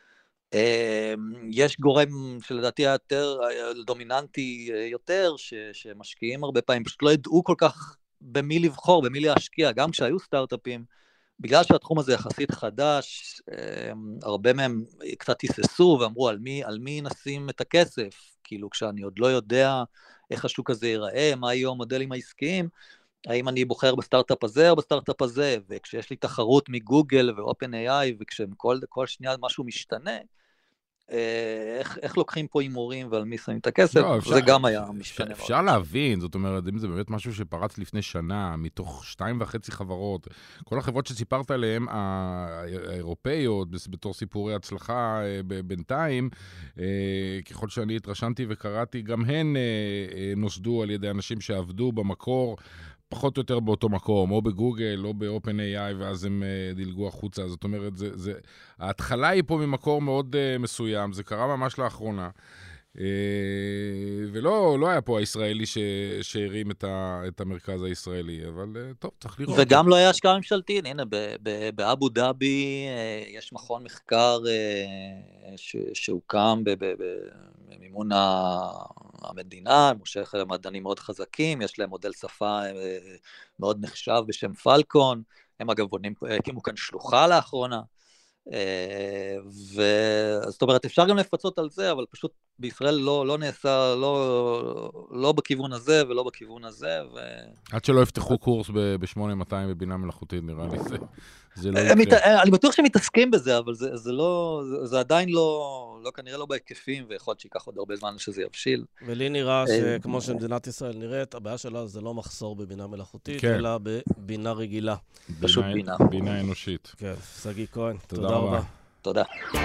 S5: יש גורם שלדעתי יותר דומיננטי יותר, ש, שמשקיעים הרבה פעמים, פשוט לא ידעו כל כך במי לבחור, במי להשקיע, גם כשהיו סטארט-אפים, בגלל שהתחום הזה יחסית חדש, הרבה מהם קצת היססו ואמרו על מי, על מי נשים את הכסף, כאילו כשאני עוד לא יודע איך השוק הזה ייראה, מה יהיו המודלים העסקיים, האם אני בוחר בסטארט-אפ הזה או בסטארט-אפ הזה, וכשיש לי תחרות מגוגל ו-OpenAI, וכשכל כל שנייה משהו משתנה, איך, איך לוקחים פה אימורים ועל מי שמים את הכסף, לא, אפשר, זה גם היה משתנה.
S1: אפשר, אפשר להבין, זאת אומרת, אם זה באמת משהו שפרץ לפני שנה, מתוך שתיים וחצי חברות, כל החברות שסיפרת עליהן, האירופאיות, בתור סיפורי הצלחה בינתיים, ככל שאני התרשמתי וקראתי, גם הן נוסדו על ידי אנשים שעבדו במקור, פחות או יותר באותו מקום, או בגוגל, או ב-OpenAI, ואז הם uh, דילגו החוצה. זאת אומרת, זה, זה, ההתחלה היא פה ממקור מאוד uh, מסוים, זה קרה ממש לאחרונה, uh, ולא לא היה פה הישראלי ש, שהרים את, ה, את המרכז הישראלי, אבל uh, טוב, צריך לראות.
S5: וגם לא היה השקעה ממשלתית, הנה, באבו דאבי uh, יש מכון מחקר uh, ש, שהוקם במימון המדינה, מושך מדענים מאוד חזקים, יש להם מודל שפה מאוד נחשב בשם פלקון, הם אגב בונים, הקימו כאן שלוחה לאחרונה, וזאת אומרת, אפשר גם לפצות על זה, אבל פשוט בישראל לא, לא נעשה, לא, לא בכיוון הזה ולא בכיוון הזה. ו...
S1: עד שלא יפתחו קורס ב-שמונה מאתיים בבינה מלאכותית, נראה לי זה. זה לא יקרה.
S5: אני בטוח שמתעסקים בזה, אבל זה, זה לא, זה, זה עדיין לא, לא, כנראה לא בהיקפים, ויכול להיות שיקח עוד הרבה זמן שזה יבשיל.
S2: ולי נראה שכמו שמדינת ישראל נראית, הבעיה שלה זה לא מחסור בבינה מלאכותית, כן. אלא בבינה רגילה.
S5: פשוט בינה.
S1: בינה אנושית.
S2: כן, סגי כהן.
S1: תודה,
S2: תודה רבה.
S5: תודה.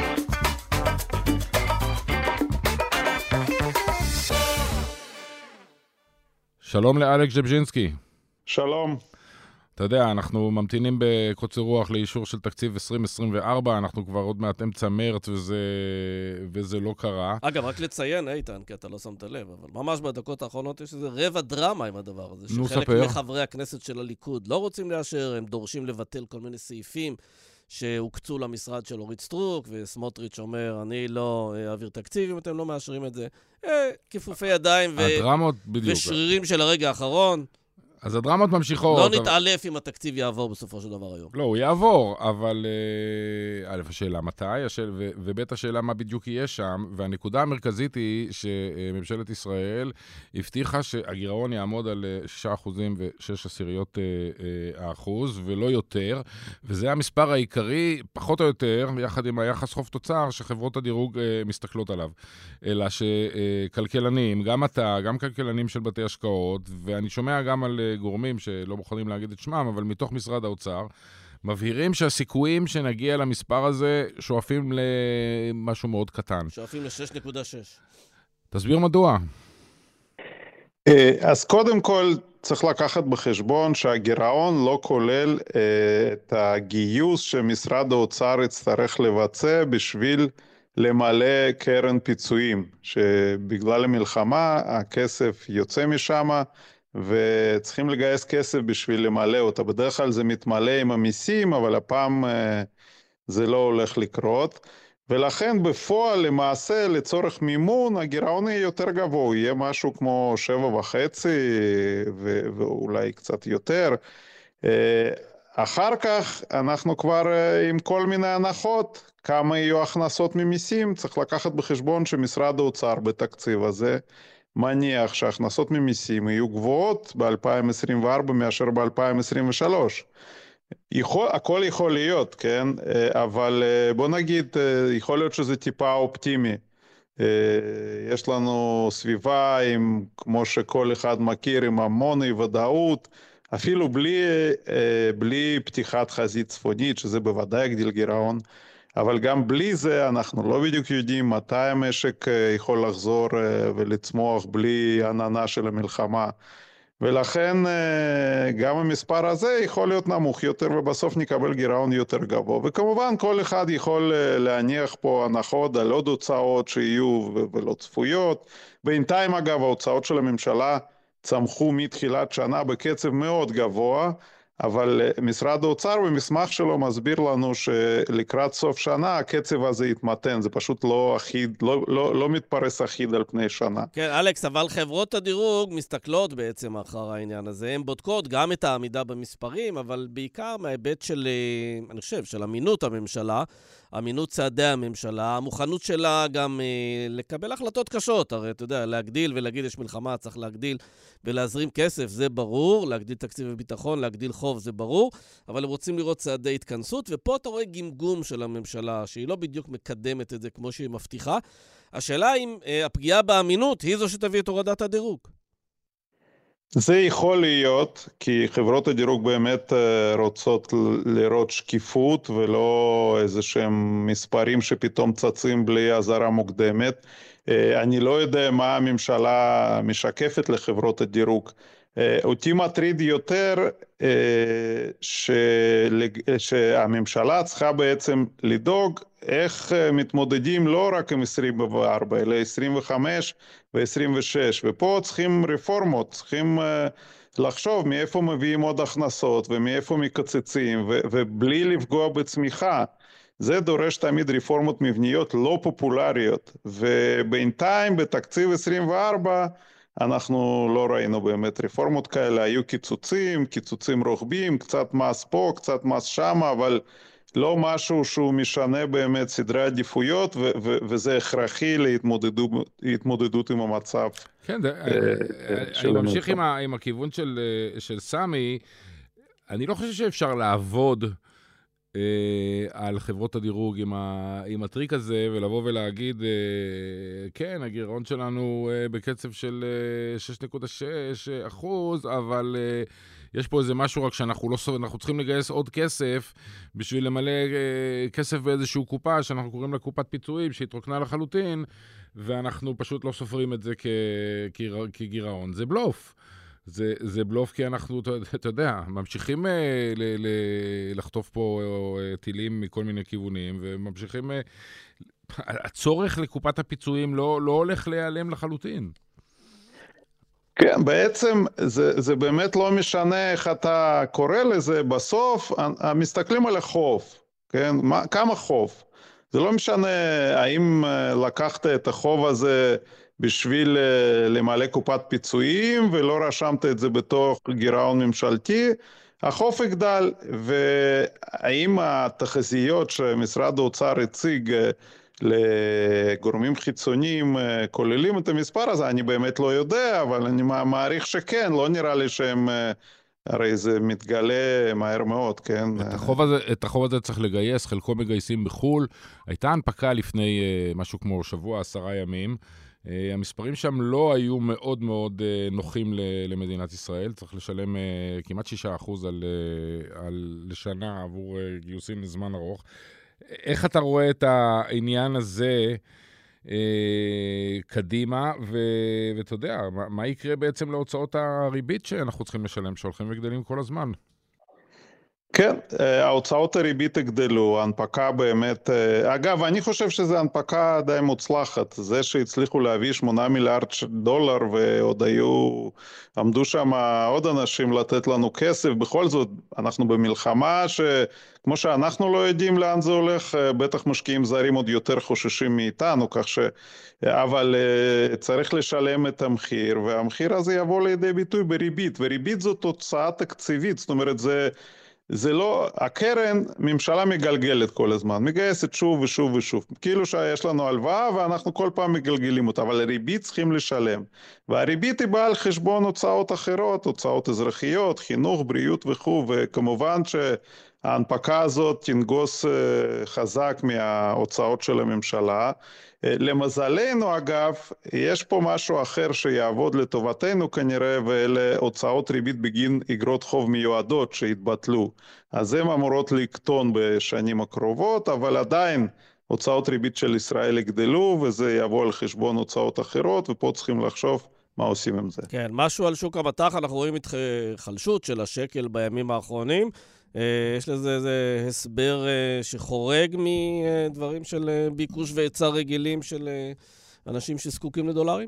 S1: שלום לאלכס ז'בז'ינסקי.
S6: שלום.
S1: אתה יודע, אנחנו ממתינים בקוצר רוח לאישור של תקציב עשרים עשרים וארבע, אנחנו כבר עוד מעט אמצע מרץ וזה, וזה לא קרה.
S2: אגב, רק לציין, איתן, כי אתה לא שמת לב, אבל ממש בדקות האחרונות יש איזה רבע דרמה עם הדבר הזה, שחלק מחברי הכנסת של הליכוד לא רוצים לאשר, הם דורשים לבטל כל מיני סעיפים שהוקצו למשרד של אורית סטרוק, וסמוטריץ' אומר, אני לא אעביר תקציב אם אתם לא מאשרים את זה. כיפופי ידיים ו... ושרירים של הרגע האחרון.
S1: אז הדרמות ממשיכות.
S2: לא נתעלף אם התקציב יעבור בסופו של דבר היום.
S1: לא, הוא יעבור, אבל א', השאלה מתי, וב' השאלה מה בדיוק יהיה שם, והנקודה המרכזית היא שממשלת ישראל הבטיחה שהגירעון יעמוד על שישה אחוזים ושש עשיריות האחוז, ולא יותר, וזה המספר העיקרי, פחות או יותר, יחד עם היחס חוב תוצר, שחברות הדירוג מסתכלות עליו. אלא שכלכלנים, גם אתה, גם כלכלנים של בתי השקעות, ואני שומע גם על גורמים שלא מוכנים להגיד את שמם, אבל מתוך משרד האוצר, מבהירים שהסיכויים שנגיע למספר הזה שואפים למשהו מאוד קטן.
S2: שואפים ל-שש נקודה שש.
S1: תסביר מדוע.
S6: אז קודם כל, צריך לקחת בחשבון שהגירעון לא כולל את הגיוס שמשרד האוצר יצטרך לבצע בשביל למלא קרן פיצויים, שבגלל המלחמה הכסף יוצא משם וצריכים לגייס כסף בשביל למלא אותה. בדרך כלל זה מתמלא עם המיסים, אבל הפעם זה לא הולך לקרות. ולכן בפועל למעשה לצורך מימון הגירעון יהיה יותר גבוה, יהיה משהו כמו שבע וחצי ו- ואולי קצת יותר. אחר כך אנחנו כבר עם כל מיני הנחות, כמה יהיו הכנסות ממיסים, צריך לקחת בחשבון שמשרד האוצר בתקציב הזה מניח שהכנסות ממיסים יהיו גבוהות ב-אלפיים עשרים וארבע מאשר ב-אלפיים עשרים ושלוש. יכול, הכל יכול להיות, כן? אבל בוא נגיד, יכול להיות שזה טיפה אופטימי. יש לנו סביבה עם, כמו שכל אחד מכיר, עם המון אי ודאות, אפילו בלי, בלי פתיחת חזית צפונית, שזה בוודאי יגדיל גירעון, אבל גם בלי זה אנחנו לא בדיוק יודעים מתי המשק יכול לחזור ולצמוח בלי עננה של המלחמה. ולכן גם המספר הזה יכול להיות נמוך יותר ובסוף נקבל גירעון יותר גבוה. וכמובן כל אחד יכול להניח פה הנחות על עוד הוצאות שיהיו ולא צפויות. בינתיים אגב ההוצאות של הממשלה צמחו מתחילת שנה בקצב מאוד גבוה, אבל משרד האוצר במסמך שלו מסביר לנו שלקראת סוף שנה הקצב הזה יתמתן, זה פשוט לא אחיד, לא, לא, לא מתפרס אחיד על פני שנה.
S2: כן, אלכס, אבל חברות הדירוג מסתכלות בעצם אחר העניין הזה, הן בודקות גם את העמידה במספרים, אבל בעיקר מההיבט של, אני חושב, של אמינות הממשלה, אמינות צעדי הממשלה, המוכנות שלה גם אה, לקבל החלטות קשות, הרי אתה יודע, להגדיל ולהגיד יש מלחמה, צריך להגדיל ולהזרים כסף, זה ברור, להגדיל תקציב וביטחון, להגדיל חוב, זה ברור, אבל הם רוצים לראות צעדי התכנסות, ופה אתה רואה גמגום של הממשלה, שהיא לא בדיוק מקדמת את זה כמו שהיא מבטיחה. השאלה אם אה, הפגיעה באמינות היא זו שתביא את הורדת הדירוג.
S6: זה יכול להיות, כי חברות הדירוג באמת רוצות לראות שקיפות ולא איזה שהם מספרים שפתאום צצים בלי הזרה מוקדמת. אני לא יודע מה הממשלה משקפת לחברות הדירוג. אותי מטריד יותר שהממשלה צריכה בעצם לדאוג איך מתמודדים לא רק עם עשרים וארבע, אלא עשרים וחמש ו-עשרים ושש, ופה צריכים רפורמות, צריכים לחשוב מאיפה מביאים עוד הכנסות ומאיפה מקצצים, ו- ובלי לפגוע בצמיחה. זה דורש תמיד רפורמות מבניות לא פופולריות, ובינתיים בתקציב עשרים וארבע אנחנו לא ראינו באמת רפורמות כאלה, היו קיצוצים, קיצוצים רוחביים, קצת מס פה, קצת מס שם, אבל לא משהו שהוא משנה באמת סדרי עדיפויות, ו- ו- וזה הכרחי להתמודדות, להתמודדות עם המצב.
S1: כן, אני ממשיך עם, ה- עם הכיוון של, של סמי, אני לא חושב שאפשר לעבוד אה, על חברות הדירוג עם, ה- עם הטריק הזה, ולבוא ולהגיד, אה, כן, הגירעון שלנו אה, בקצב של אה, שש נקודה שש אחוז, אבל... אה, יש פה איזה משהו רק שאנחנו לא, אנחנו צריכים לגייס עוד כסף בשביל למלא אה, כסף באיזשהו קופה שאנחנו קוראים לה קופת פיצויים שהתרוקנה לחלוטין, ואנחנו פשוט לא סופרים את זה כ, כ, כגירעון. זה בלוף. זה, זה בלוף כי אנחנו, אתה, אתה יודע, ממשיכים אה, ל, ל, לחטוף פה אה, טילים מכל מיני כיוונים, וממשיכים, אה, הצורך לקופת הפיצויים לא, לא הולך להיעלם לחלוטין.
S6: כן, בעצם זה, זה באמת לא משנה איך אתה קורא לזה, בסוף מסתכלים על החוב, כן? מה, כמה חוב? זה לא משנה האם לקחת את החוב הזה בשביל למלא קופת פיצויים ולא רשמת את זה בתוך גירעון ממשלתי, החוב יגדל, והאם התחזיות שמשרד האוצר הציג לגורמים חיצוניים כוללים את המספר הזה, אני באמת לא יודע, אבל אני מעריך שכן, לא נראה לי שהם, הרי זה מתגלה מהר מאוד, כן?
S1: את החוב הזה, את החוב הזה צריך לגייס, חלקו מגייסים בחול, הייתה הנפקה לפני משהו כמו שבוע, עשרה ימים, המספרים שם לא היו מאוד מאוד נוחים למדינת ישראל, צריך לשלם כמעט שישה אחוז על, על לשנה עבור גיוסים לזמן ארוך. איך אתה רואה את העניין הזה אה, קדימה, ואתה יודע, מה, מה יקרה בעצם להוצאות הריבית שאנחנו צריכים לשלם, שהולכים וגדלים כל הזמן?
S6: כן, ההוצאות הריבית הגדלו, ההנפקה באמת, אגב, אני חושב שזו הנפקה די מוצלחת, זה שהצליחו להביא שמונה מיליארד דולר ועוד היו, עמדו שם עוד אנשים לתת לנו כסף, בכל זאת, אנחנו במלחמה שכמו שאנחנו לא יודעים לאן זה הולך, בטח משקיעים זרים עוד יותר חוששים מאיתנו, כך ש... אבל צריך לשלם את המחיר, והמחיר הזה יבוא לידי ביטוי בריבית, וריבית זו תוצאה תקציבית, זאת אומרת זה... זה לא, הקרן, ממשלה מגלגלת כל הזמן, מגייסת שוב ושוב ושוב, כאילו שיש לנו הלוואה ואנחנו כל פעם מגלגלים אותה, אבל הריבית צריכים לשלם, והריבית היא באה על חשבון הוצאות אחרות, הוצאות אזרחיות, חינוך, בריאות וכו', וכמובן שההנפקה הזאת תנגוס חזק מההוצאות של הממשלה. למזלנו אגב, יש פה משהו אחר שיעבוד לטובתנו כנראה, ואלה הוצאות ריבית בגין אגרות חוב מיועדות שהתבטלו. אז הן אמורות לקטון בשנים הקרובות, אבל עדיין הוצאות ריבית של ישראל יגדלו, וזה יבוא על חשבון הוצאות אחרות, ופה צריכים לחשוב מה עושים עם זה.
S2: כן, משהו על שוק המטח, אנחנו רואים התחלשות של השקל בימים האחרונים. יש לזה איזה הסבר שחורג מדברים של ביקוש והיצע רגילים של אנשים שזקוקים לדולרים?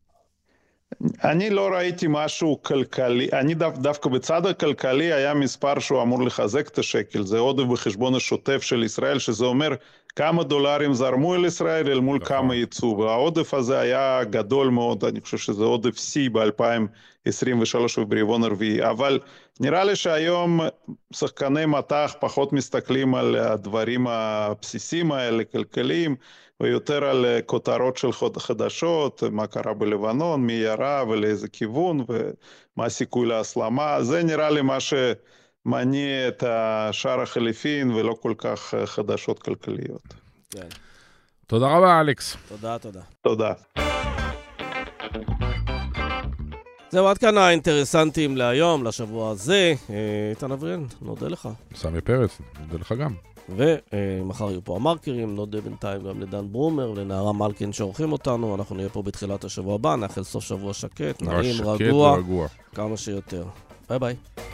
S6: אני לא ראיתי משהו כלכלי, אני דו, דווקא בצד הכלכלי היה מספר שהוא אמור לחזק את השקל, זה עודף בחשבון השוטף של ישראל, שזה אומר כמה דולרים זרמו אל ישראל אל מול כמה ייצוא, והעודף הזה היה גדול מאוד, אני חושב שזה עודף C ב-אלפיים עשרים ושלוש וברבעון הרביעי, אבל נראה לי שהיום שחקני מטח פחות מסתכלים על הדברים הבסיסיים האלה, כלכליים, ויותר על כותרות של חדשות, מה קרה בלבנון, מי ירה ולאיזה כיוון, ומה הסיכוי להסלמה. זה נראה לי מה שמניע את השער החליפין, ולא כל כך חדשות כלכליות.
S2: כן.
S1: תודה רבה, אלכס.
S2: תודה, תודה.
S6: תודה.
S2: זהו, עד כאן האינטרסנטים להיום, לשבוע הזה. איתן אבריאל, נודה לך.
S1: סמי פרץ, נודה לך גם.
S2: ומחר יהיו פה המרקרים, נודה בינתיים גם לדן ברומר ולנערה מלכין שעורכים אותנו. אנחנו נהיה פה בתחילת השבוע הבא, נאחל סוף שבוע שקט, נעים, רגוע, כמה שיותר. ביי ביי.